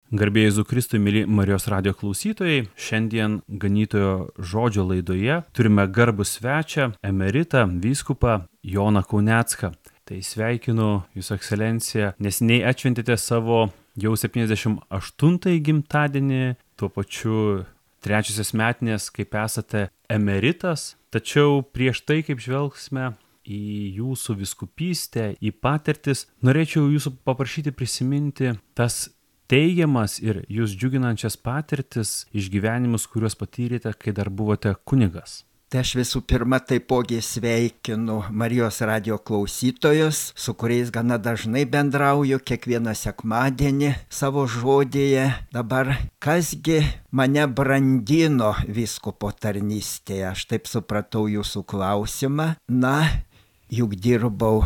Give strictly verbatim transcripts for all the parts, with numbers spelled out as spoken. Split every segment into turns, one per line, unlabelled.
Garbė Jėzų Kristui, mėly Marijos radijo klausytojai, šiandien ganytojo žodžio laidoje turime garbų svečią, emeritą, vyskupą Joną Kaunecką. Tai sveikinu Jūsų ekscelenciją, neseniai atšventėte savo jau septyniasdešimt aštuntąjį gimtadienį, tuo pačiu trečiosios metinės, kaip esate emeritas, tačiau prieš tai, kaip žvelgsime į Jūsų vyskupystę, į patirtis, norėčiau Jūsų paprašyti prisiminti tas teigiamas ir Jūs džiuginančias patirtis, išgyvenimus, kuriuos patyrėte, kai dar buvote kunigas.
Tai aš visų pirma taipogi sveikinu Marijos radijo klausytojus, su kuriais gana dažnai bendrauju kiekvieną sekmadienį savo žodyje. Dabar kasgi mane brandino vyskupo tarnystėje, aš taip supratau jūsų klausimą. Na, juk dirbau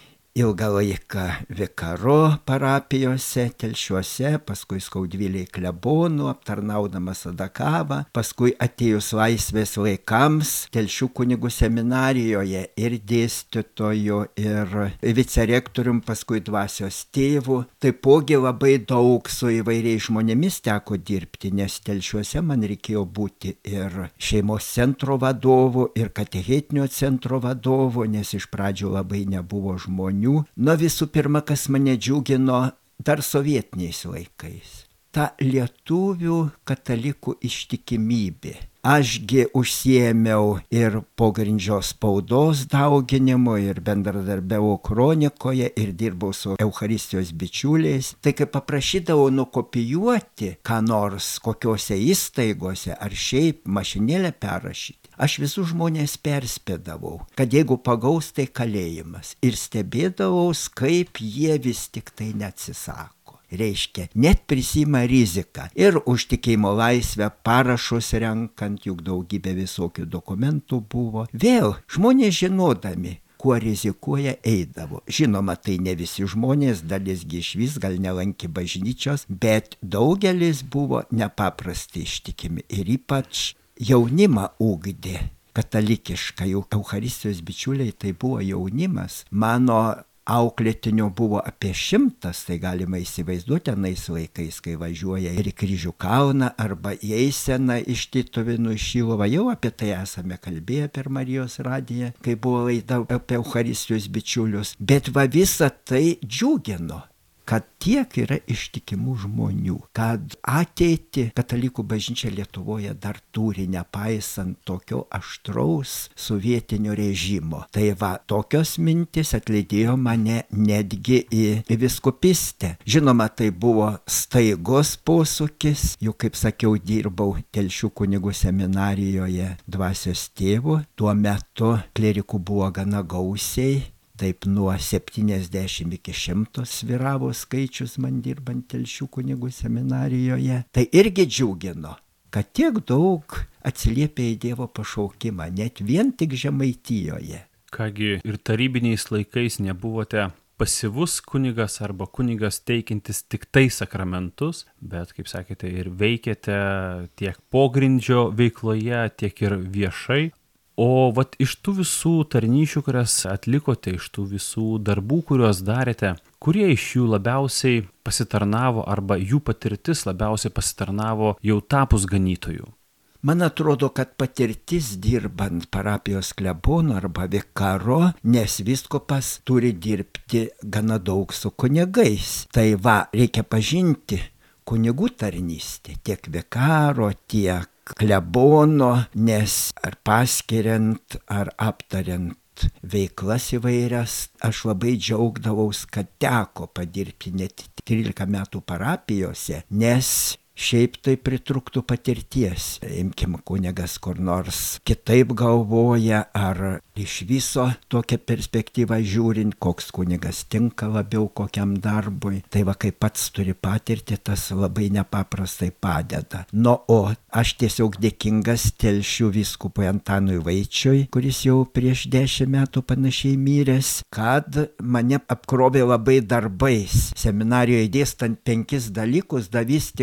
ilgą laiką vikaru parapijose, Telšiuose, paskui Skaudvilėj klebonų, aptarnaudamas Adakavą, paskui atėjus laisvės laikams Telšių kunigų seminarijoje ir dėstytoju, ir vicerektorium, paskui dvasios tėvu. Taipogi labai daug su įvairiais žmonėmis teko dirbti, nes Telšiuose man reikėjo būti ir šeimos centro vadovu, ir katechetinio centro vadovu, nes iš pradžių labai nebuvo žmonių. Na visų pirma, kas mane džiugino dar sovietiniais laikais, ta lietuvių katalikų ištikimybė. Ašgi užsiėmiau ir pogrindžio spaudos dauginimu, ir bendradarbiavau kronikoje, ir dirbau su Eucharistijos bičiuliais. Tai kai paprašydavau nukopijuoti ką nors kokiose įstaigose ar šiaip mašinėlę perrašyti, aš visus žmonės perspėdavau, kad jeigu pagaus, tai kalėjimas. Ir stebėdavau, kaip jie vis tik tai neatsisako. Reiškia, net prisima riziką ir už tikėjimo laisvę parašus renkant, juk daugybė visokių dokumentų buvo. Vėl žmonės žinodami, kuo rizikuoja, eidavo. Žinoma, tai ne visi žmonės, dalisgi išvis gal nelankė bažnyčios, bet daugelis buvo nepaprastai ištikimi ir ypač jaunimą ugdė katalikišką, juk Eucharistijos bičiuliai tai buvo jaunimas. Mano auklėtinio buvo apie šimtas, tai galima įsivaizduoti anais laikais, kai važiuoja ir į Kryžių kalną arba į Eiseną iš Tytuvėnų į Šiluvą. Jau apie tai esame kalbėję per Marijos radiją, kai buvo laida apie Eucharistijos bičiulius. Bet va visa tai džiugino, kad tiek yra ištikimų žmonių, kad ateitį katalikų bažnyčia Lietuvoje dar turi, nepaisant tokio aštraus sovietinio režimo. Tai va, tokios mintis atlydėjo mane netgi į vyskupystę. Žinoma, tai buvo staigos posūkis, juk, kaip sakiau, dirbau Telšių kunigų seminarijoje dvasios tėvu. Tuo metu klerikų buvo gana gausiai. Taip nuo septyniasdešimt iki šimto sviravo skaičius man dirbant Telšių kunigų seminarijoje. Tai irgi džiugino, kad tiek daug atsiliepė į Dievo pašaukimą, net vien tik Žemaitijoje.
Kągi, ir tarybiniais laikais nebuvote pasyvus kunigas arba kunigas teikiantis tik tai sakramentus, bet, kaip sakėte, ir veikėte tiek pogrindžio veikloje, tiek ir viešai. O vat iš tų visų tarnysčių, kurias atlikote, iš tų visų darbų, kuriuos darėte, kurie iš jų labiausiai pasitarnavo arba jų patirtis labiausiai pasitarnavo jau tapus ganytoju?
Man atrodo, kad patirtis dirbant parapijos klebonu arba vikaru, nes vyskupas turi dirbti gana daug su kunigais. Tai va, reikia pažinti kunigų tarnystę, tiek vikaro, tiek klebono, nes ar paskiriant, ar aptariant veiklas įvairias, aš labai džiaugdavaus, kad teko padirbti net trylika metų parapijose, nes šiaip tai pritrūktų patirties. Imkim, kunigas kur nors kitaip galvoja, ar iš viso tokią perspektyvą žiūrint, koks kunigas tinka labiau kokiam darbui. Tai va, kai pats turi patirti, tas labai nepaprastai padeda. Nu, o aš tiesiog dėkingas Telšių vyskupui Antanui Vaičiui, kuris jau prieš dešimt metų panašiai miręs, kad mane apkrovė labai darbais. Seminarijoje dėstant penkis dalykus, da vis tik tai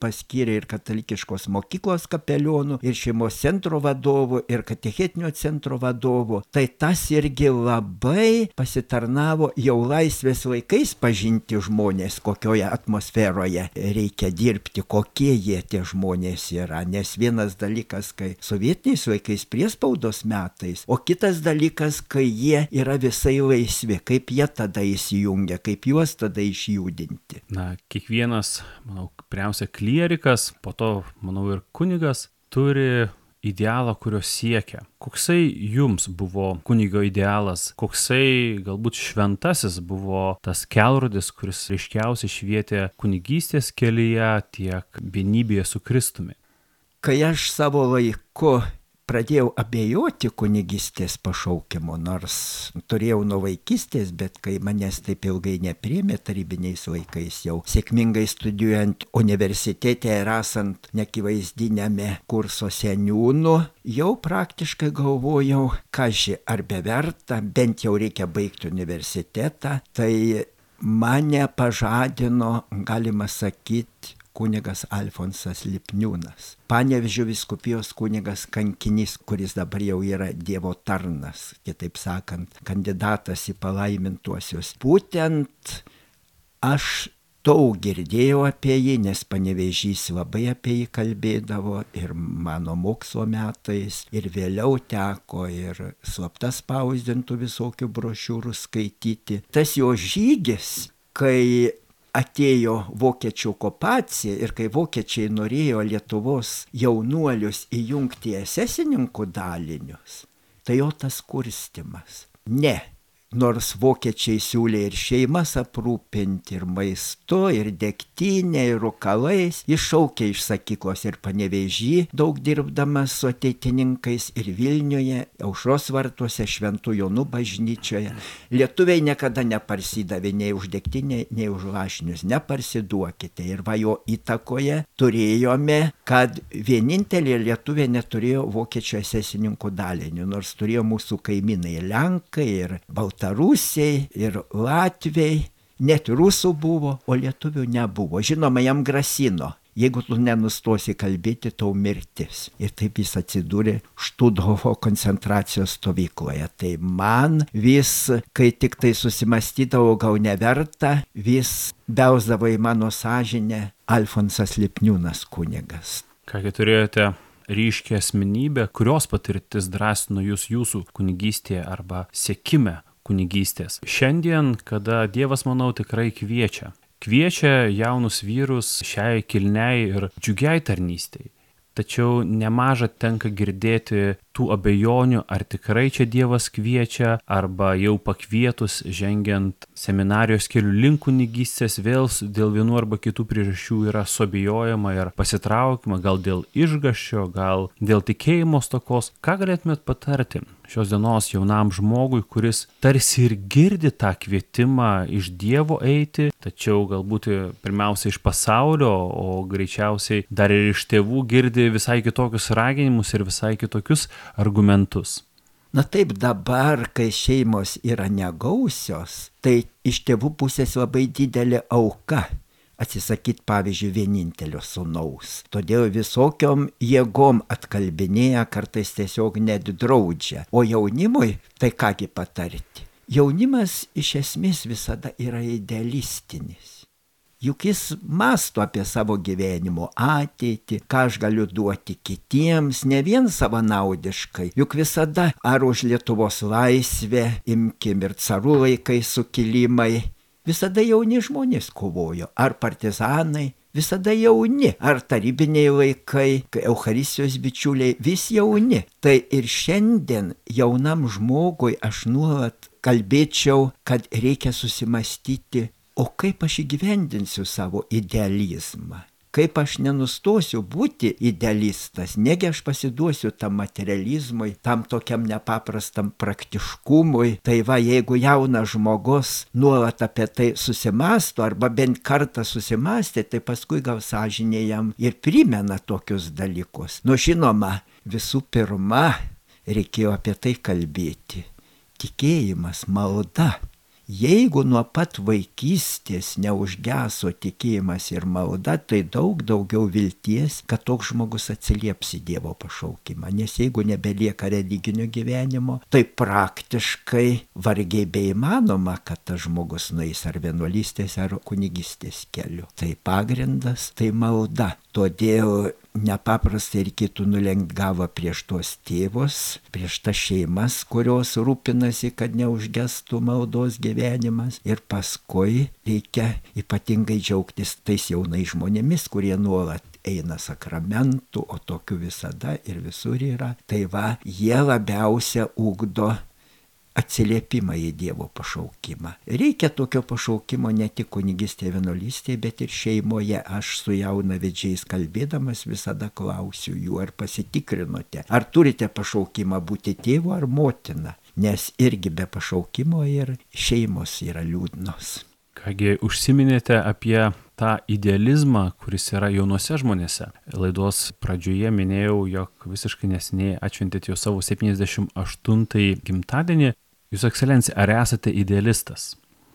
paskyrė ir katalikiškos mokyklos kapelionu, ir šeimos centro vadovu, ir katechetinio centro vadovu. Tai tas irgi labai pasitarnavo jau laisvės laikais pažinti žmonės, kokioje atmosferoje reikia dirbti, kokie jie tie žmonės yra. Nes vienas dalykas, kai sovietiniais laikais priespaudos metais, o kitas dalykas, kai jie yra visai laisvi, kaip jie tada įsijungia, kaip juos tada išjudinti.
Na, kiekvienas, manau, pirmiausia, klierikas, po to, manau, ir kunigas turi idealą, kurio siekia. Koksai jums buvo kunigo idealas, koksai galbūt šventasis buvo tas kelrodis, kuris ryškiausiai švietė kunigystės kelyje tiek vienybėje su Kristumi?
Kai aš savo laiku pradėjau abejoti kunigystės pašaukimu, nors turėjau nuo vaikystės, bet kai manęs taip ilgai nepriėmė tarybiniais laikais, jau sėkmingai studijuojant universitete ir esant neakivaizdiniame kurso seniūnu, jau praktiškai galvojau, kaži, ar beverta, bent jau reikia baigti universitetą, tai mane pažadino, galima sakyti, kunigas Alfonsas Lipniūnas. Panevėžio vyskupijos kunigas kankinys, kuris dabar jau yra Dievo tarnas, kitaip sakant, kandidatas į palaimintuosius. Būtent aš daug girdėjau apie jį, nes Panevėžys labai apie jį kalbėdavo ir mano mokslo metais, ir vėliau teko ir slapta spausdintų visokių brošiūrų skaityti. Tas jo žygis, kai atėjo vokiečių okupacija ir kai vokiečiai norėjo Lietuvos jaunuolius įjungti į esesininkų dalinius, tai jo tas kurstymas. Ne, nors vokiečiai siūlė ir šeimas aprūpinti, ir maistu, ir degtinė, ir rūkalais, jis šaukė iš sakyklos ir Panevėžy, daug dirbdamas su ateitininkais, ir Vilniuje, Aušros vartuose, Šventų Jonų bažnyčioje. Lietuviai niekada neparsidavė nei už degtinę, nei už lašinius, neparsiduokite. Ir va jo įtakoje turėjome, kad vienintelė lietuviai neturėjo vokiečių esesininkų dalinių, nors turėjo mūsų kaimynai Lenkai ir Baltarusiai ir Latviai, net rusų buvo, o lietuvių nebuvo. Žinoma, jam grasino, jeigu tu nenustosi kalbėti, tau mirtis. Ir taip jis atsidūrė Štuthofo koncentracijos stovykloje. Tai man vis, kai tik tai susimastydavau, gal neverta, vis beusdavo į mano sąžinę Alfonsas Lipniūnas kunigas.
Kągi turėjote ryškią asmenybę, kurios patirtis drąsino jūs jūsų kunigystėje arba siekime kunigystės. Šiandien, kada Dievas, manau, tikrai kviečia. Kviečia jaunus vyrus šiai kilniai ir džiugiai tarnystei. Tačiau nemaža tenka girdėti tų abejonių, ar tikrai čia Dievas kviečia, arba jau pakvietus žengiant seminarijos keliu link kunigystės vėl dėl vienų arba kitų priežasčių yra suabejojama ir pasitraukima, gal dėl išgąsčio, gal dėl tikėjimo stokos. Ką galėtumėt patarti šios dienos jaunam žmogui, kuris tarsi ir girdi tą kvietimą iš Dievo eiti, tačiau galbūt pirmiausia iš pasaulio, o greičiausiai dar ir iš tėvų girdi visai kitokius raginimus ir visai kitokius argumentus?
Na taip, dabar, kai šeimos yra negausios, tai iš tėvų pusės labai didelė auka atsisakyti, pavyzdžiui, vienintelio sūnaus. Todėl visokiom jėgom atkalbinėja, kartais tiesiog net draudžia. O jaunimui, tai kągi patarti? Jaunimas iš esmės visada yra idealistinis. Juk jis mąsto apie savo gyvenimo ateitį, ką aš galiu duoti kitiems, ne vien savanaudiškai. Juk visada ar už Lietuvos laisvę, imkim ir carų laikai sukilimai, visada jauni žmonės kovojo, ar partizanai, visada jauni, ar tarybiniai laikai, kai Eucharistijos bičiuliai, vis jauni. Tai ir šiandien jaunam žmogui aš nuolat kalbėčiau, kad reikia susimastyti, o kaip aš įgyvendinsiu savo idealizmą? Kaip aš nenustosiu būti idealistas, negi aš pasiduosiu tam materializmui, tam tokiam nepaprastam praktiškumui. Tai va, jeigu jaunas žmogus nuolat apie tai susimasto, arba bent kartą susimastė, tai paskui gal sąžinė jam ir primena tokius dalykus. Nu, žinoma, visų pirma, reikėjo apie tai kalbėti. Tikėjimas, malda. Jeigu nuo pat vaikystės neužgeso tikėjimas ir malda, tai daug daugiau vilties, kad toks žmogus atsilieps į Dievo pašaukimą. Nes jeigu nebelieka religinio gyvenimo, tai praktiškai vargiai beįmanoma, kad tas žmogus nueis ar vienuolystės, ar kunigystės keliu. Tai pagrindas, tai malda. Todėl nepaprastai reikėtų nulenkti galvą prieš tuos tėvus, prieš tas šeimas, kurios rūpinasi, kad neužgestų maldos gyvenimas. Ir paskui reikia ypatingai džiaugtis tais jaunais žmonėmis, kurie nuolat eina sakramentų, o tokių visada ir visur yra. Tai va, jie labiausia ugdo atsiliepimą į Dievo pašaukimą. Reikia tokio pašaukimo ne tik kunigystėje, vienuolystėje, bet ir šeimoje. Aš su jaunavedžiais kalbėdamas visada klausiu jų, ar pasitikrinote, ar turite pašaukimą būti tėvu ar motina, nes irgi be pašaukimo ir šeimos yra liūdnos.
Kągi, užsiminėte apie tą idealizmą, kuris yra jaunuose žmonėse. Laidos pradžioje minėjau, jog visiškai neseniai atšventėte jau savo septyniasdešimt aštuntąjį gimtadienį. Jūsų ekscelencija, ar esate idealistas?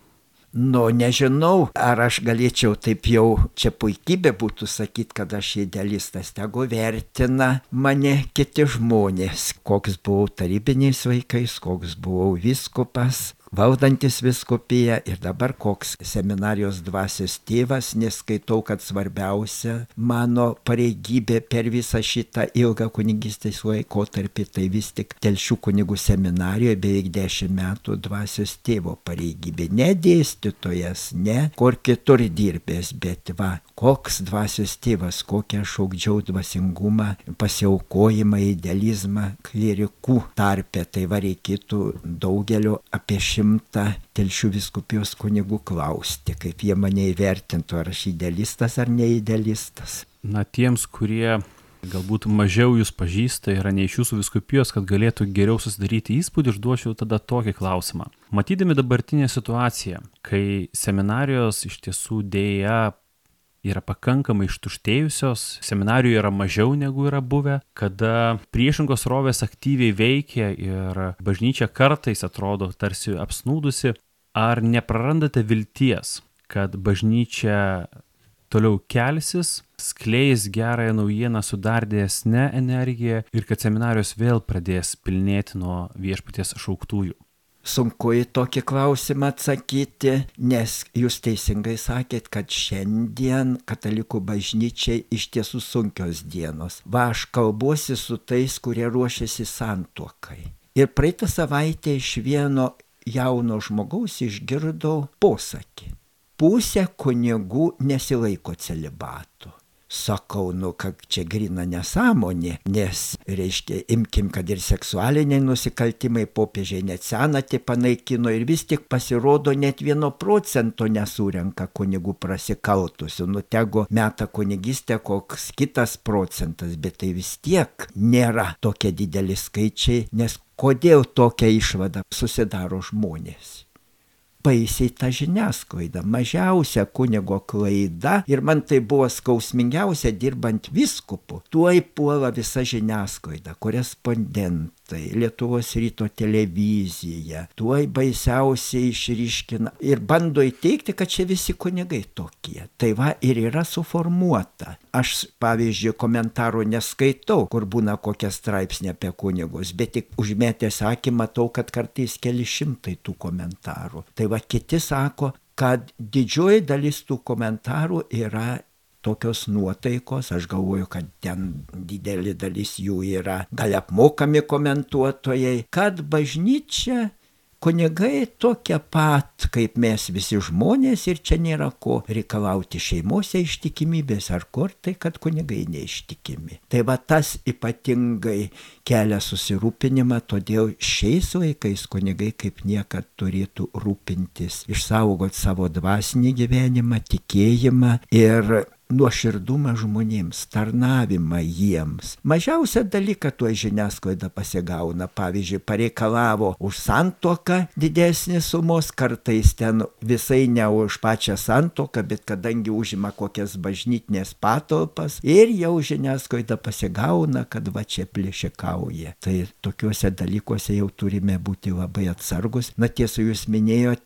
Nu, nežinau, ar aš galėčiau taip jau, čia puikybė būtų sakyti, kad aš idealistas. Tegu vertina mane kiti žmonės, koks buvau tarybiniais vaikais, koks buvau vyskupas, valdantis vyskupiją ir dabar koks seminarijos dvasios tėvas, nes skaitau, kad svarbiausia mano pareigybė per visą šitą ilgą kunigystės laikotarpį, tai vis tik Telšių kunigų seminarijoje beveik dešimt metų dvasios tėvo pareigybė. Ne dėstytojas, ne kur kitur dirbęs, bet va, koks dvasios tėvas, kokią šaukdžiau dvasingumą, pasiaukojimą, idealizmą klierikų tarpe. Tai va, reikėtų daugelio apie šimtą Telšių vyskupijos kunigų klausti, kaip jie mane įvertintų, ar aš idealistas ar neidealistas.
Na, tiems, kurie galbūt mažiau jūs pažįsta, yra ne iš jūsų vyskupijos, kad galėtų geriau susidaryti įspūdį, užduočiau tada tokį klausimą. Matydami dabartinę situaciją, kai seminarijos iš tiesų dėja yra pakankamai ištuštėjusios, seminarijų yra mažiau negu yra buvę, kada priešingos srovės aktyviai veikia ir bažnyčia kartais atrodo tarsi apsnūdusi, ar neprarandate vilties, kad bažnyčia toliau kelsis, skleis gerąją naujieną su dar didesne energija ir kad seminarijos vėl pradės pilnėti nuo viešpaties šauktųjų?
Sunku į tokį klausimą atsakyti, nes jūs teisingai sakėt, kad šiandien katalikų bažnyčiai iš tiesų sunkios dienos. Va, aš kalbuosi su tais, kurie ruošiasi santuokai. Ir praeitą savaitę iš vieno jauno žmogaus išgirdau posakį. Pusė kunigų nesilaiko celibato. Sakau, nu, kad čia grina nesąmonė, nes, reiškia, imkim, kad ir seksualiniai nusikaltimai popiežiai net senatį panaikino ir vis tik pasirodo net vieno procento nesurenka kunigų prasikaltusių. Nu, tegu meta kunigystę koks kitas procentas, bet tai vis tiek nėra tokie dideli skaičiai, nes kodėl tokia išvada susidaro žmonės? Baisiai ta žiniasklaida, mažiausia kunigo klaida ir man tai buvo skausmingiausia dirbant vyskupu. Tuoj puola visa žiniasklaida, korespondentai, Lietuvos ryto televizija, tuoj baisiausiai išryškina ir bando įteikti, kad čia visi kunigai tokie. Tai va ir yra suformuota. Aš, pavyzdžiui, komentarų neskaitau, kur būna kokie straipsniai apie kunigus, bet tik užmetęs akį matau, kad kartais keli šimtai tų komentarų. Tai va kiti sako, kad didžioji dalis tų komentarų yra tokios nuotaikos, aš galvoju, kad ten didelė dalis jų yra gal apmokami komentuotojai, kad bažnyčia, kunigai tokie pat, kaip mes visi žmonės ir čia nėra ko reikalauti šeimose ištikimybės ar kur, tai kad kunigai neištikimi. Tai va tas ypatingai kelia susirūpinimą, todėl šiais laikais kunigai kaip niekad turėtų rūpintis, išsaugoti savo dvasinį gyvenimą, tikėjimą ir nuoširdumą žmonėms, tarnavimą jiems. Mažiausią dalyką tuo žiniasklaida pasigauna. Pavyzdžiui, pareikalavo už santuoką didesnės sumos, kartais ten visai ne už pačią santuoką, bet kadangi užima kokias bažnytinės patalpas ir jau žiniasklaida pasigauna, kad va čia plėšikauja. Tai tokiuose dalykuose jau turime būti labai atsargus. Na tiesa, jūs minėjote,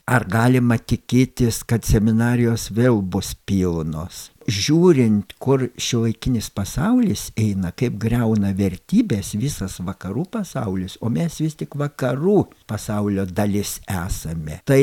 ar galima tikėtis, kad seminarijos vėl bus pilnos? Žiūrint, kur šiuolaikinis pasaulis eina, kaip griauna vertybės visas vakarų pasaulis, o mes vis tik vakarų pasaulio dalis esame, tai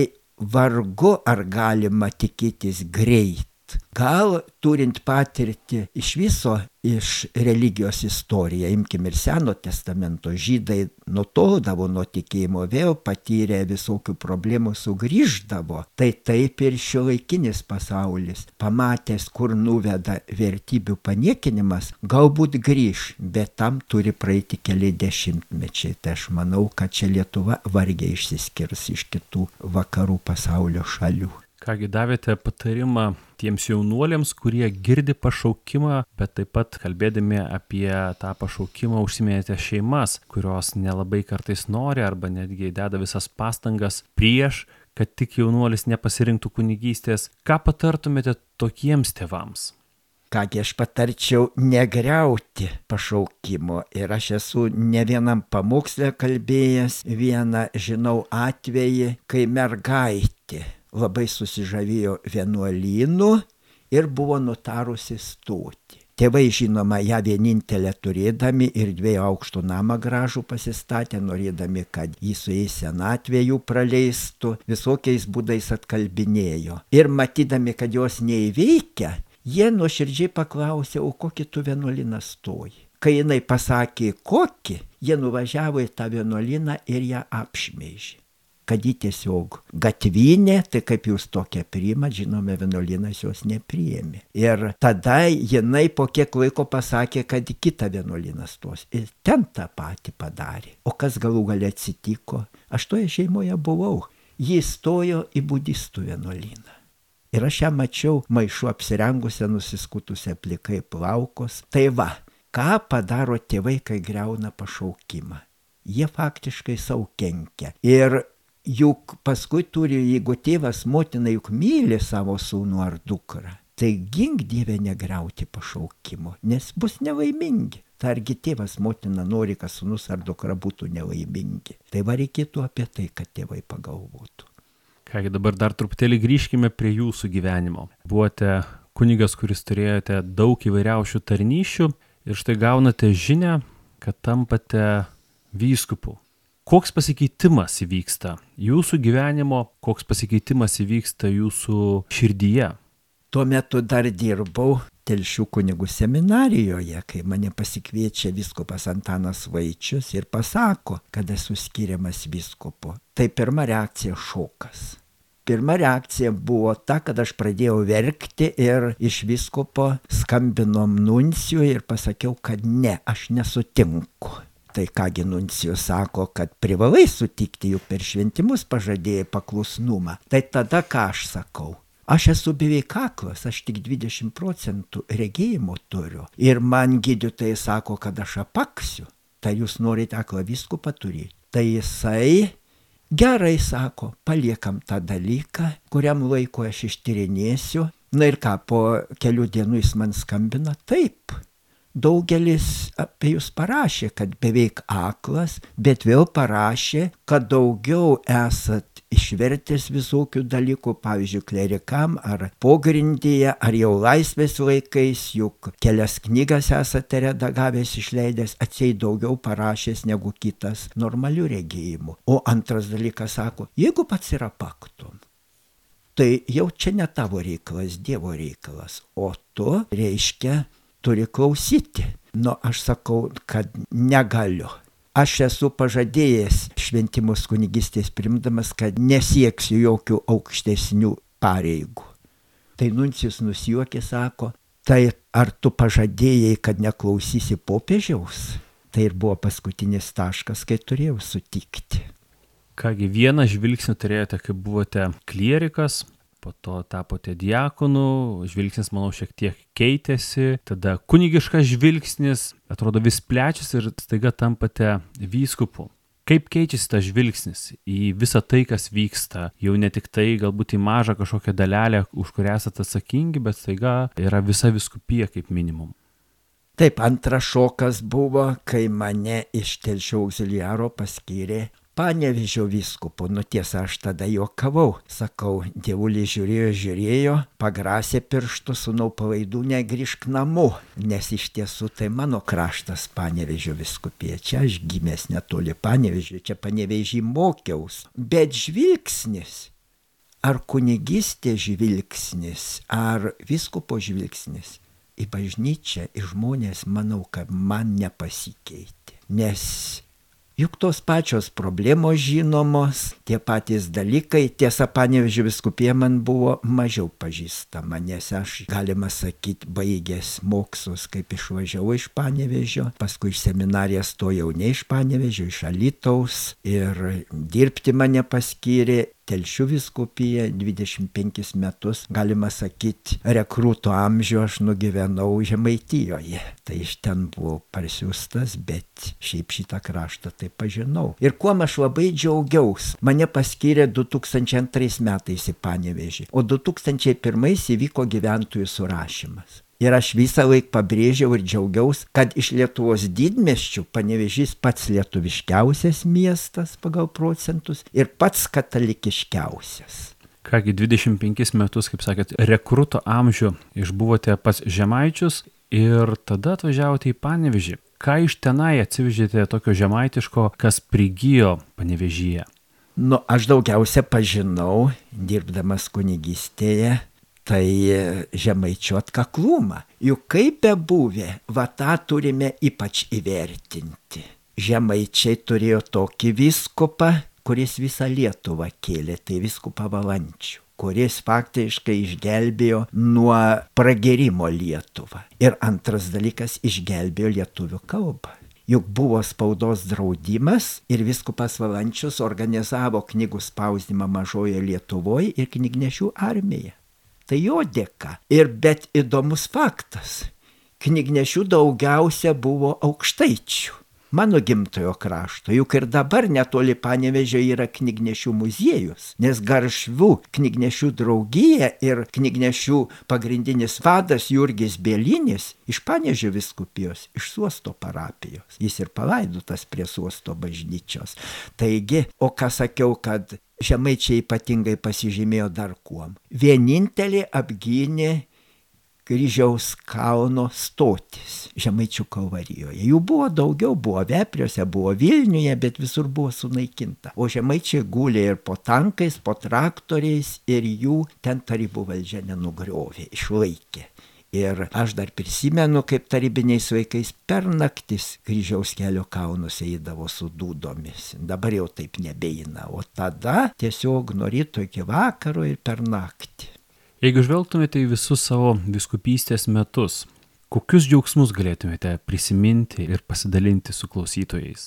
vargu ar galima tikėtis greit. Gal turint patirtį iš viso, iš religijos istoriją, imkim ir Seno testamento, žydai nutoldavo nuo tikėjimo, vėl patyrė visokių problemų, sugrįždavo. Tai taip ir šiuolaikinis pasaulis, pamatęs, kur nuveda vertybių paniekinimas, galbūt grįž, bet tam turi praeiti keli dešimtmečiai. Tai aš manau, kad čia Lietuva vargiai išsiskirs iš kitų vakarų pasaulio šalių.
Kągi, davėte patarimą tiems jaunuoliams, kurie girdi pašaukimą, bet taip pat kalbėdami apie tą pašaukimą užsiminėte šeimas, kurios nelabai kartais nori arba netgi deda visas pastangas prieš, kad tik jaunuolis nepasirinktų kunigystės. Ką patartumėte tokiems tėvams?
Kągi, aš patarčiau negriauti pašaukimo. Ir aš esu ne vienam pamoksle kalbėjęs, vieną žinau atvejį, kai mergaitė labai susižavėjo vienuolynu ir buvo nutarusi stoti. Tėvai, žinoma, ją vienintelę turėdami ir dviejų aukštų namą gražų pasistatė, norėdami, kad jį su jais senatvėje praleistų, visokiais būdais atkalbinėjo. Ir matydami, kad jos neįveikia, jie nuoširdžiai paklausė, o kokį tu vienuolyną stoji. Kai jinai pasakė, kokį, jie nuvažiavo į tą vienuolyną ir ją apšmeižė. Kad ji tiesiog gatvinė, tai kaip jūs tokia priimat, žinome, vienuolynas jos nepriėmė. Ir tada jinai po kiek laiko pasakė, kad į kitą vienuolyną stos. Ir ten tą patį padarė. O kas galų gale atsitiko? Aš toje šeimoje buvau. Ji stojo į budistų vienuolyną. Ir aš ją mačiau maišu apsirengusią, nusiskutusią plikai plaukus. Tai va, ką padaro tėvai, kai griauna pašaukimą? Jie faktiškai sau kenkia. Ir juk paskui turi, jeigu tėvas motina juk myli savo sūnų ar dukrą, tai gink Dieve negriauti pašaukimo, nes bus nelaimingi. Targi tėvas motina nori, kad sūnus ar dukra būtų nelaimingi. Tai va reikėtų apie tai, kad tėvai pagalvotų.
Kągi, dabar dar truputėlį grįžkime prie jūsų gyvenimo. Buvote kunigas, kuris turėjote daug įvairiausių tarnysčių ir štai gaunate žinią, kad tampate vyskupu. Koks pasikeitimas įvyksta jūsų gyvenimo, koks pasikeitimas įvyksta jūsų širdyje?
Tuo metu dar dirbau Telšių kunigų seminarijoje, kai mane pasikviečia vyskupas Antanas Vaičius ir pasako, kad esu skiriamas vyskupu. Tai pirma reakcija šokas. Pirma reakcija buvo ta, kad aš pradėjau verkti ir iš vyskupo skambinom nuncijui ir pasakiau, kad ne, aš nesutinku. Tai kągi nuncijus sako, kad privalai sutikti, juk per šventimus pažadėjai paklusnumą. Tai tada ką aš sakau? Aš esu beveik aklas, aš tik dvidešimt procentų regėjimo turiu. Ir man gydytojai sako, kad aš apaksiu. Tai jūs norite aklą vyskupą turėti. Tai jisai gerai sako, paliekam tą dalyką, kuriam laiko aš ištyrinėsiu. Na ir ką, po kelių dienų jis man skambina, taip. Daugelis apie jūs parašė, kad beveik aklas, bet vėl parašė, kad daugiau esat išvertęs visokių dalykų, pavyzdžiui, klerikam ar pogrindyje, ar jau laisvės laikais, juk kelias knygas esate redagavęs, išleidęs, atseit daugiau parašęs negu kitas normalių regėjimų. O antras dalykas sako, jeigu pats yra paktum, tai jau čia ne tavo reikalas, Dievo reikalas, o tu, reiškia, turi klausyti. Nu, aš sakau, kad negaliu. Aš esu pažadėjęs šventimus kunigystės priimdamas, kad nesieksiu jokių aukštesnių pareigų. Tai nuncijus nusijuokė, sako, tai ar tu pažadėjai, kad neklausysi popiežiaus? Tai ir buvo paskutinis taškas, kai turėjau sutikti.
Kągi, vieną žvilgsnį turėjote, kai buvote klierikas, po to tapote diakonu, žvilgsnis, manau, šiek tiek keitėsi, tada kunigiškas žvilgsnis, atrodo, vis plečiasi ir staiga tampate vyskupu. Kaip keičiasi tas žvilgsnis į visą tai, kas vyksta, jau ne tik tai, galbūt į mažą kažkokią dalelę, už kurią esate atsakingi, bet staiga yra visa vyskupija kaip minimum.
Taip, antras šokas buvo, kai mane iš Telšių auxiliaro paskyrė Panevėžio vyskupu. Nu tiesa, aš tada juokavau. Sakau, dievulis žiūrėjo, žiūrėjo, pagrasė pirštų, sūnau, palaidų negrįžk namo. Nes iš tiesų tai mano kraštas Panevėžio vyskupija. Čia aš gimęs netoli Panevėžio, čia Panevėžį mokiaus. Bet žvilgsnis, ar kunigystė žvilgsnis, ar vyskupo žvilgsnis į bažnyčią, į žmonės, manau, kad man nepasikeitė. Nes juk tos pačios problemos žinomos, tie patys dalykai. Tiesa, Panevėžio vyskupija man buvo mažiau pažįstama, nes aš, galima sakyti, baigęs mokslus, kaip išvažiavau iš Panevėžio, paskui iš seminariją stojau ne iš Panevėžio, iš Alytaus ir dirbti mane paskyrė Telšių vyskupija. Dvidešimt penkis metus, galima sakyti, rekruto amžių aš nugyvenau Žemaitijoje. Tai iš ten buvau parsiųstas, bet šiaip šitą kraštą tai pažinau. Ir kuom aš labai džiaugiaus, mane paskyrė du tūkstančiai antrais metais į Panevėžį, o du tūkstančiai pirmais įvyko gyventojų surašymas. Ir aš visą laiką pabrėžiau ir džiaugiaus, kad iš Lietuvos didmiesčių Panevėžys pats lietuviškiausias miestas pagal procentus ir pats katalikiškiausias.
Kągi, dvidešimt penkis metus, kaip sakėt, rekruto amžių išbuvote pas žemaičius ir tada atvažiavote į Panevėžį. Ką iš tenai atsivežėte tokio žemaitiško, kas prigijo Panevėžyje?
Nu, aš daugiausia pažinau, dirbdamas kunigystėje, tai žemaičių atkaklumą. Juk kaip bebuvę, va tą turime ypač įvertinti. Žemaičiai turėjo tokį vyskupą, kuris visą Lietuvą kėlė, tai vyskupą Valančių, kuris faktiškai išgelbėjo nuo pragerimo Lietuvą. Ir antras dalykas, išgelbėjo lietuvių kalbą. Juk buvo spaudos draudimas ir vyskupas Valančius organizavo knygų spausdinimą Mažojoje Lietuvoje ir knygnešių armiją. Tai jo dėka. Ir bet įdomus faktas, knygnešių daugiausia buvo aukštaičių, mano gimtojo krašto. Juk ir dabar netoli Panevėžio yra knygnešių muziejus, nes Garšvių knygnešių draugija ir knygnešių pagrindinis vadas Jurgis Bielinis iš Panevėžio vyskupijos, iš Suosto parapijos. Jis ir palaidotas prie Suosto bažnyčios. Taigi, o ką sakiau, kad žemaičiai ypatingai pasižymėjo dar kuom. Vienintelė apgynė Kryžiaus kalno stotis Žemaičių kalvarijoje. Jų buvo daugiau, buvo Vepriuose, buvo Vilniuje, bet visur buvo sunaikinta. O žemaičiai gulė ir po tankais, po traktoriais ir jų ten tarybų valdžia nenugriovė, išlaikė. Ir aš dar prisimenu, kaip tarybiniais vaikais per naktis Kryžiaus kelio kalnuose eidavo su dūdomis. Dabar jau taip nebeina, o tada tiesiog nuo ryto iki vakaro ir per naktį.
Jeigu žvelgtumėte į visus savo vyskupystės metus, kokius džiaugsmus galėtumėte prisiminti ir pasidalinti su klausytojais?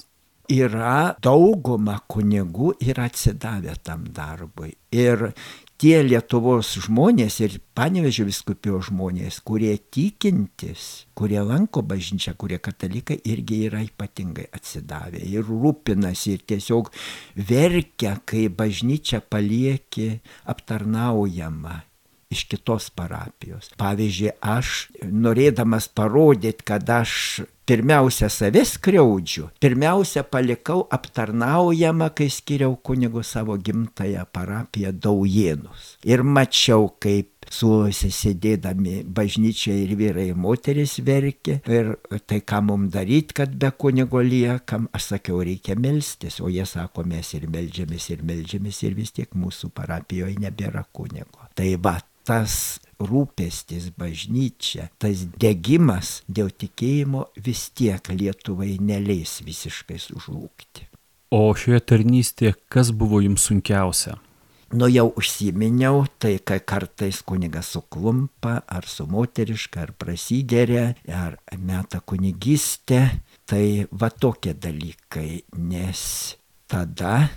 Yra dauguma kunigų ir atsidavę tam darbui. Ir tie Lietuvos žmonės ir Panevėžio vyskupijos žmonės, kurie tikintis, kurie lanko bažnyčią, kurie katalikai, irgi yra ypatingai atsidavę ir rūpinasi ir tiesiog verkia, kai bažnyčia palieki aptarnaujama iš kitos parapijos. Pavyzdžiui, aš norėdamas parodyti, kad aš pirmiausia save skriaudžiu, pirmiausia palikau aptarnaujamą, kai skiriau kunigu savo gimtąją parapiją Daujėnus. Ir mačiau, kaip suolosi sėdėdami bažnyčioje ir vyrai ir moteris verkė. Ir tai ką mums daryti, kad be kunigo liekam, aš sakiau, reikia melstis, o jie sako, mes ir meldžiamės, ir meldžiamės, ir vis tiek mūsų parapijoje nebėra kunigo. Tai va, tas rūpestis bažnyčia, tas degimas dėl tikėjimo vis tiek Lietuvai neleis visiškai sužlugti.
O šioje tarnystėje kas buvo jums sunkiausia?
Nu jau užsiminiau, tai kai kartais kunigas suklumpa, ar su moteriška, ar prasigeria, ar meta kunigystę, tai va tokie dalykai, nes tada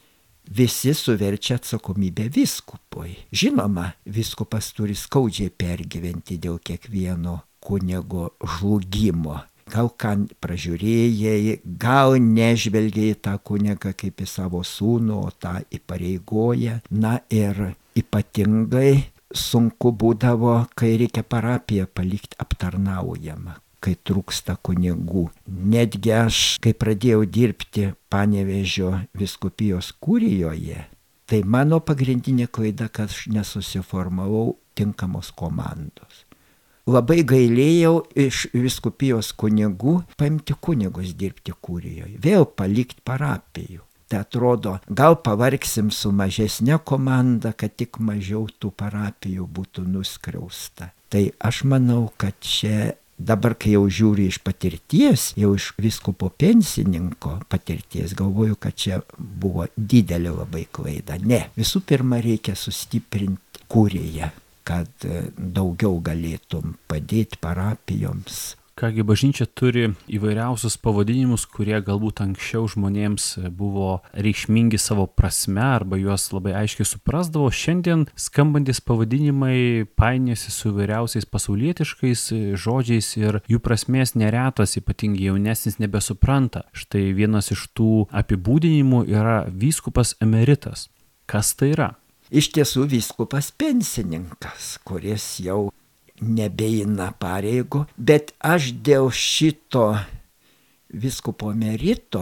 visi suverčia atsakomybę vyskupui. Žinoma, vyskupas turi skaudžiai pergyventi dėl kiekvieno kunigo žlugimo. Gal ką pražiūrėjai, gal nežvelgiai tą kunigą kaip į savo sūnų, o tą įpareigoja. Na ir ypatingai sunku būdavo, kai reikia parapiją palikti aptarnaujamą. kai trūksta kunigų. Netgi aš, kai pradėjau dirbti Panevėžio vyskupijos kurijoje, tai mano pagrindinė klaida, kad aš nesusiformavau tinkamos komandos. Labai gailėjau iš vyskupijos kunigų paimti kunigus dirbti kurijoje, vėl palikti parapijų. Tai atrodo, gal pavargsim su mažesnė komanda, kad tik mažiau tų parapijų būtų nuskriausta. Tai aš manau, kad čia dabar, kai jau žiūriu iš patirties, jau iš vyskupo pensininko patirties, galvoju, kad čia buvo didelė labai klaida. Ne, visų pirma reikia sustiprinti kuriją, kad daugiau galėtum padėti parapijoms.
Kągi, bažnyčia turi įvairiausius pavadinimus, kurie galbūt anksčiau žmonėms buvo reikšmingi savo prasme arba juos labai aiškiai suprasdavo. Šiandien skambantis pavadinimai painiasi su įvairiausiais pasaulietiškais žodžiais ir jų prasmės neretas, ypatingai jaunesnis, nebesupranta. Štai vienas iš tų apibūdinimų yra vyskupas emeritas. Kas tai yra?
Iš tiesų vyskupas pensininkas, kuris jau nebeina pareigų, bet aš dėl šito vyskupo emerito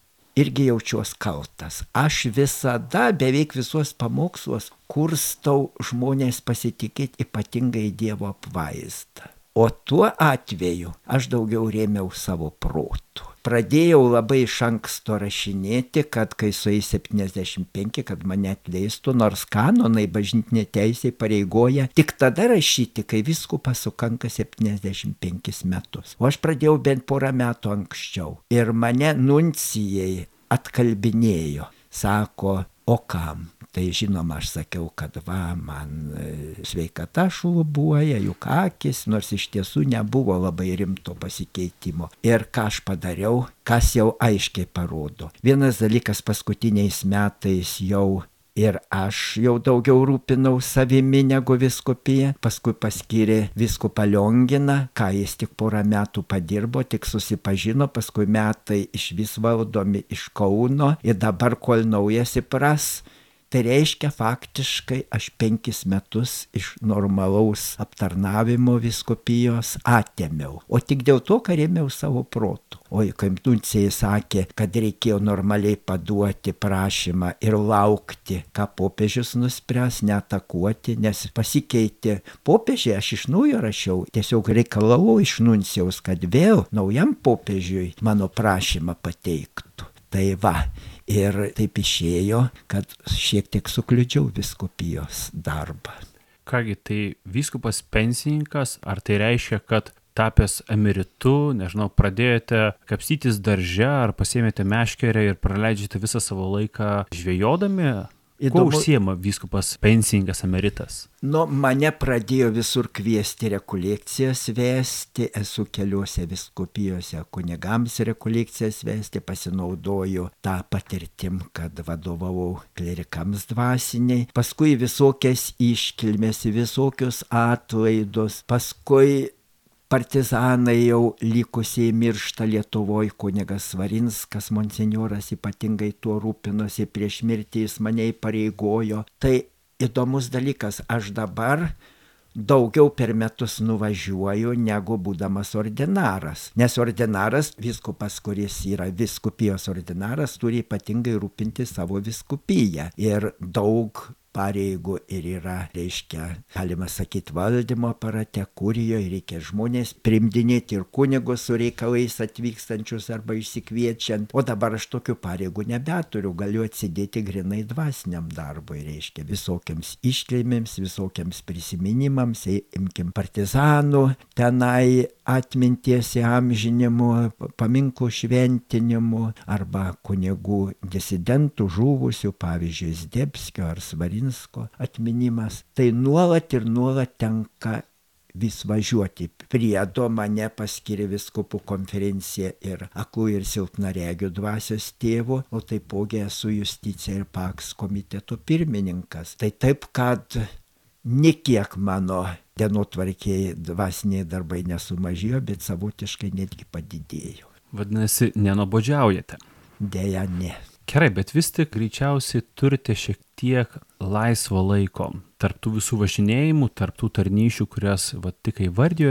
irgi jaučiuos kaltas. Aš visada beveik visos pamokslos kurstau žmonės pasitikėti ypatingai Dievo apvaizdą. O tuo atveju aš daugiau rėmiau savo protų. Pradėjau labai iš anksto rašinėti, kad kai sueis septyniasdešimt penki, kad mane atleistų, nors kanonai bažnytinė teisė pareigoja tik tada rašyti, kai vyskupas sukanka septyniasdešimt penkis metus. O aš pradėjau bent porą metų anksčiau. Ir mane nuncijai atkalbinėjo. Sako, o kam? Tai žinoma, aš sakiau, kad va, man sveikata šlubuoja, juk akis, nors iš tiesų nebuvo labai rimto pasikeitimo. Ir ką aš padariau, kas jau aiškiai parodo. Vienas dalykas, paskutiniais metais jau ir aš jau daugiau rūpinau savimi negu vyskupija. Paskui paskyrė vyskupą Lionginą, ką jis tik porą metų padirbo, tik susipažino, paskui metai iš vis valdomi iš Kauno ir dabar kol naujas įpras. Tai reiškia, faktiškai aš penkis metus iš normalaus aptarnavimo vyskupijos atėmiau. O tik dėl to, kad rėmiau savo protų. O kaip nuncijai sakė, kad reikėjo normaliai paduoti prašymą ir laukti, ką popiežius nuspręs, neatakuoti, nes pasikeitė popiežiai, aš iš naujo rašiau, tiesiog reikalavau iš nuncijaus, kad vėl naujam popiežiui mano prašymą pateiktų. Tai va. Ir taip išėjo, kad šiek tiek sukliudžiau vyskupijos darbą.
Kągi, tai vyskupas pensininkas, ar tai reiškia, kad tapęs emeritu, nežinau, pradėjote kapstytis darže, ar pasiėmėte meškerę ir praleidžiate visą savo laiką žvejodami? Kuo užsiema vyskupas pensininkas emeritas?
Nu, mane pradėjo visur kviesti rekolekcijas vesti, esu keliuose vyskupijose kunigams rekolekcijas vesti, pasinaudoju tą patirtim, kad vadovavau klerikams dvasiniai, paskui visokias iškilmės, visokius atlaidus, paskui partizanai jau likusiai miršta Lietuvoj, kunigas Svarinskas, monsinjoras ypatingai tuo rūpinosi, prieš mirtį jis mane įpareigojo. Tai įdomus dalykas, aš dabar daugiau per metus nuvažiuoju negu būdamas ordinaras. Nes ordinaras, vyskupas, kuris yra vyskupijos ordinaras, turi ypatingai rūpinti savo vyskupiją. Ir daug pareigų ir yra, reiškia, galima sakyti, valdymo aparate, kurijoje reikia žmonės primdinėti ir kunigus su reikalais atvykstančius arba išsikviečiant. O dabar aš tokių pareigų nebeturiu, galiu atsidėti grinai dvasiniam darbui, reiškia, visokiams iškilmėms, visokiams prisiminimams, imkim partizanų, tenai atminties įamžinimu, paminklų šventinimu arba kunigų disidentų žuvusių, pavyzdžiui, Zdebskio ar Svarinsko atminimas. Tai nuolat ir nuolat tenka vis važiuoti. Priedo mane paskyrė vyskupų konferencija ir aklų ir silpnaregių dvasios tėvų, o taipogi esu Justicija ir Paks komiteto pirmininkas. Tai taip, kad niekiek mano dienotvarkėje dvasiniai darbai nesumažėjo, bet savotiškai netgi padidėjo.
Vadinasi, nenuobodžiaujate?
Deja, ne.
Gerai, bet vis tik greičiausiai turite šiek tiek laisvo laiko. Tarp tų visų važinėjimų, tarp tų tarnysčių, kurias va, tik įvardijote,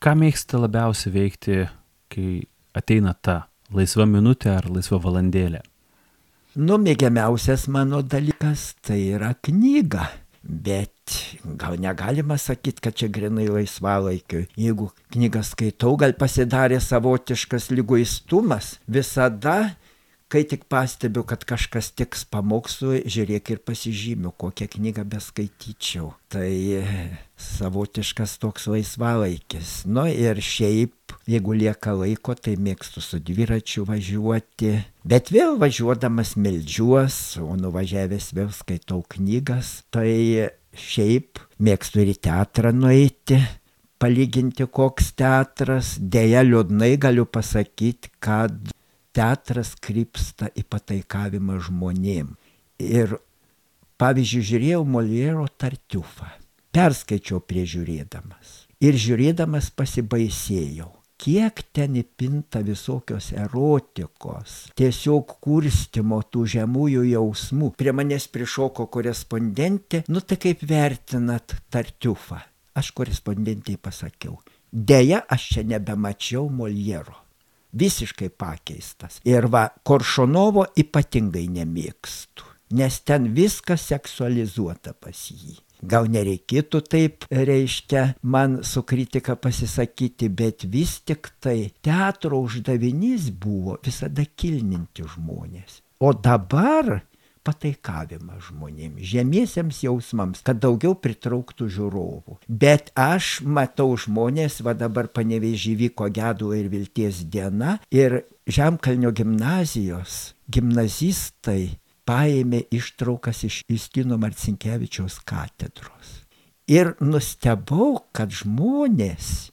Ką mėgsti labiausiai veikti, kai ateina ta laisva minutė ar laisva valandėlė?
Nu, mėgiamiausias mano dalykas tai yra knyga, bet gal negalima sakyti, kad čia grinai laisvalaikiu. Jeigu knygą skaitau, gal pasidarė savotiškas liguistumas. Visada, kai tik pastebiu, kad kažkas tiks pamokslui, žiūrėk ir pasižymiu, kokią knygą beskaityčiau. Tai savotiškas toks laisvalaikis. Nu ir šiaip, jeigu lieka laiko, tai mėgstu su dviračiu važiuoti. Bet vėl važiuodamas meldžiuos, o nuvažiavęs vėl skaitau knygas. Tai šiaip mėgstu ir į teatrą nueiti, palyginti koks teatras. Deja, liūdnai galiu pasakyti, kad teatras krypsta į pataikavimą žmonėm. Ir, pavyzdžiui, žiūrėjau Moliero Tartiufą. Perskaičiau priežiūrėdamas. Ir žiūrėdamas pasibaisėjau. Kiek ten įpinta visokios erotikos, tiesiog kurstimo tų žemųjų jausmų. Prie manęs prišoko korespondentė, nu tai kaip vertinat Tartiufą? Aš korespondentei pasakiau. Deja, aš čia nebemačiau Moliero. Visiškai pakeistas. Ir va, Koršunovo ypatingai nemėgstu, nes ten viskas seksualizuota pas jį. Gal nereikėtų taip, reiškia, man su kritika pasisakyti, bet vis tik tai teatro uždavinys buvo visada kilninti žmonės. O dabar pataikavimas žmonėms, žemiesiems jausmams, kad daugiau pritrauktų žiūrovų. Bet aš matau žmonės, va dabar Panevėžy vyko Gedulo ir vilties diena ir Žemkalnio gimnazijos gimnazistai paėmė ištraukas iš Justino Marcinkevičiaus katedros. Ir nustebau, kad žmonės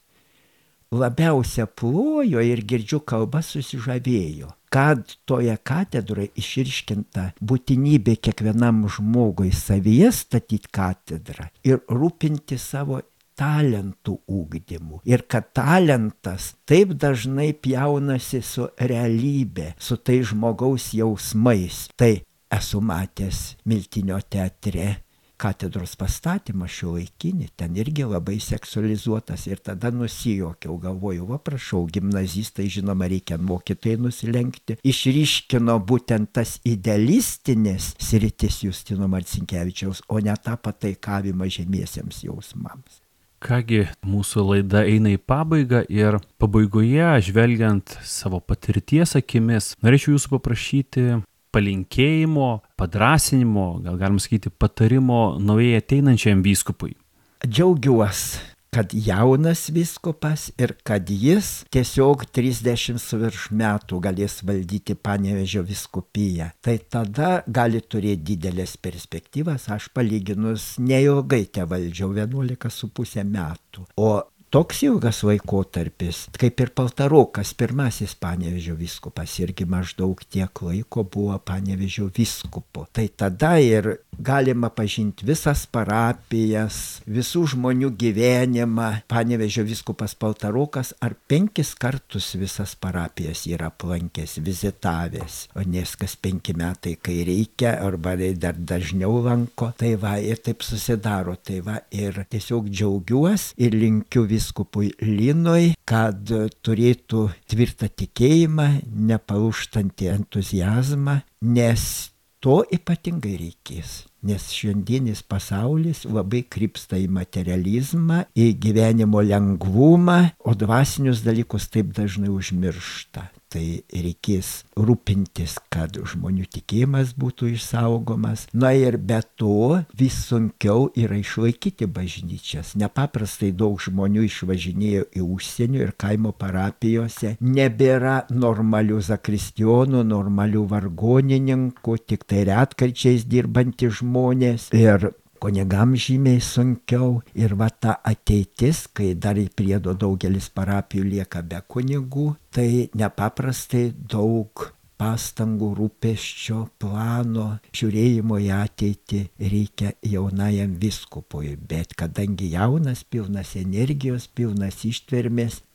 labiausia plojo ir girdžiu kalbą susižavėjo, kad toje katedroje išryškinta būtinybė kiekvienam žmogui savyje statyti katedrą ir rūpinti savo talentų ugdymu. Ir kad talentas taip dažnai pjaunasi su realybė, su tai žmogaus jausmais. Tai esu matęs Miltinio teatre katedros pastatymą šiuolaikinį, ten irgi labai seksualizuotas ir tada nusijuokiau, galvoju, va prašau, gimnazistai, žinoma, reikia mokytojai nusilenkti, išryškino būtent tas idealistinės sritis Justino Marcinkevičiaus, o ne tą pataikavimą žemiesiems jausmams.
Kągi, mūsų laida eina į pabaigą ir pabaigoje, žvelgiant savo patirties akimis, norėčiau jūsų paprašyti palinkėjimo, padrąsinimo, gal galim sakyti patarimo naujai ateinančiam vyskupui.
Džiaugiuosi, kad jaunas vyskupas ir kad jis tiesiog trisdešimt virš metų galės valdyti Panevėžio vyskupiją. Tai tada gali turėti didelės perspektyvas, aš palyginus neilgai te valdžiau, vienuolika su pusė metų. O toks ilgas laikotarpis, kaip ir Paltarokas, pirmasis Panevėžio vyskupas, irgi maždaug tiek laiko buvo Panevėžio vyskupu. Tai tada ir galima pažinti visas parapijas, visų žmonių gyvenimą. Panevėžio vyskupas Paltarokas ar penkis kartus visas parapijas yra aplankęs, vizitavęs, o nes kas penki metai, kai reikia, arba dar dažniau lanko. Tai va, ir taip susidaro. Tai va, ir tiesiog džiaugiuosi ir linkiu vyskupui Linui, kad turėtų tvirtą tikėjimą, nepalūžtantį entuziazmą, nes to ypatingai reikės. Nes šiandienis pasaulis labai krypsta į materializmą, į gyvenimo lengvumą, o dvasinius dalykus taip dažnai užmiršta. Tai reikės rūpintis, kad žmonių tikėjimas būtų išsaugomas. Na ir be to vis sunkiau yra išlaikyti bažnyčias. Nepaprastai daug žmonių išvažinėjo į užsienio ir kaimo parapijose. Nebėra normalių zakristijonų, normalių vargonininkų, tik tai retkarčiais dirbantys žmonės. Ir kunigam žymiai sunkiau. Ir va ta ateitis, kai dar į priedo daugelis parapijų lieka be kunigų, tai nepaprastai daug pastangų, rūpesčio, plano, žiūrėjimo į ateitį reikia jaunajam vyskupui. Bet kadangi jaunas, pilnas energijos, pilnas ištvermės, tai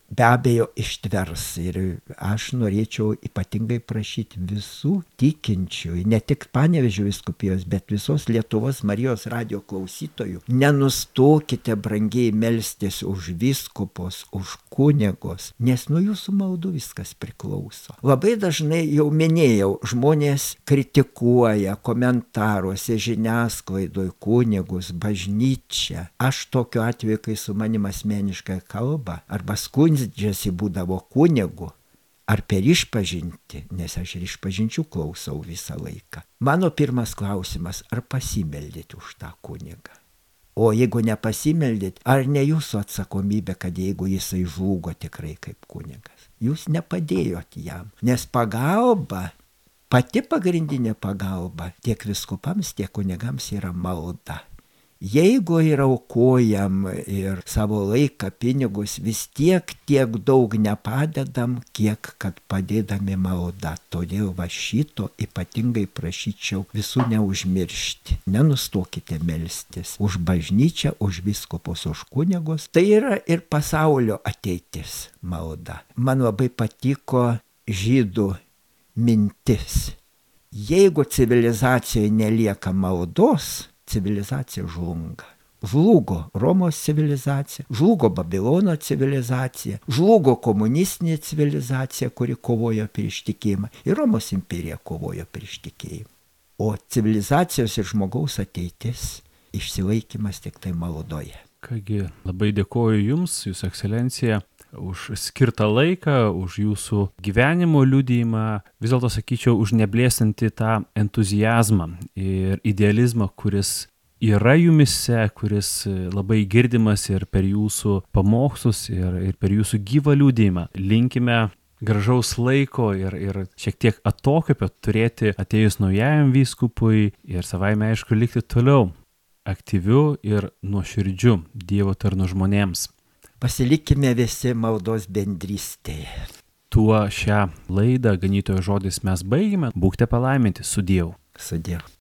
be abejo ištvers. Ir aš norėčiau ypatingai prašyti visų tikinčiųjų, ne tik Panevėžio vyskupijos, bet visos Lietuvos Marijos radijo klausytojų, nenustokite brangiai melstis už vyskupus, už kunigus, nes nuo jūsų maldų viskas priklauso. Labai dažnai, jau minėjau, žmonės kritikuoja komentaruose, žiniasklaidoje kunigus, bažnyčią. Aš tokiu atveju, kai su manim asmeniškai kalba, arba skundžiasi būdavo kunigu, ar per išpažinti, nes aš ir išpažinčių klausau visą laiką. Mano pirmas klausimas, ar pasimeldėt už tą kunigą? O jeigu nepasimeldėt, ar ne jūsų atsakomybė, kad jeigu jisai žlugo tikrai kaip kunigas? Jūs nepadėjot jam, nes pagalba, pati pagrindinė pagalba tiek vyskupams, tiek kunigams yra malda. Jeigu ir aukojam ir savo laiką, pinigus, vis tiek tiek daug nepadedam, kiek kad padėdami maldą. Todėl va šito ypatingai prašyčiau visų neužmiršti. Nenustokite melstis už bažnyčią, už vyskupus, už kunigus. Tai yra ir pasaulio ateitis malda. Man labai patiko žydų mintis. Jeigu civilizacijoje nelieka maldos, civilizacija žlunga. Žlugo Romos civilizacija, žlugo Babilono civilizacija, žlugo komunistinė civilizacija, kuri kovojo prieš tikėjimą, ir Romos imperija kovojo prieš tikėjimą. O civilizacijos ir žmogaus ateitis, išsilaikymas tik tai maldoje.
Kągi, labai dėkoju Jums, Jūsų ekscelencija, už skirtą laiką, už Jūsų gyvenimo liudijimą, vis dėlto sakyčiau, už neblėstantį tą entuziazmą ir idealizmą, kuris yra Jumise, kuris labai girdimas ir per Jūsų pamokslus, ir, ir per Jūsų gyvą liudijimą. Linkime gražaus laiko ir, ir šiek tiek atokvėpio turėti atėjus naujajam vyskupui ir savaime aišku likti toliau aktyviu ir nuoširdžiu Dievo tarnu žmonėms.
Pasilikime visi maldos bendrystėje.
Tuo šią laidą Ganytojo žodis mes baigime. Būkite palaiminti su Dievu.
Su Dievu.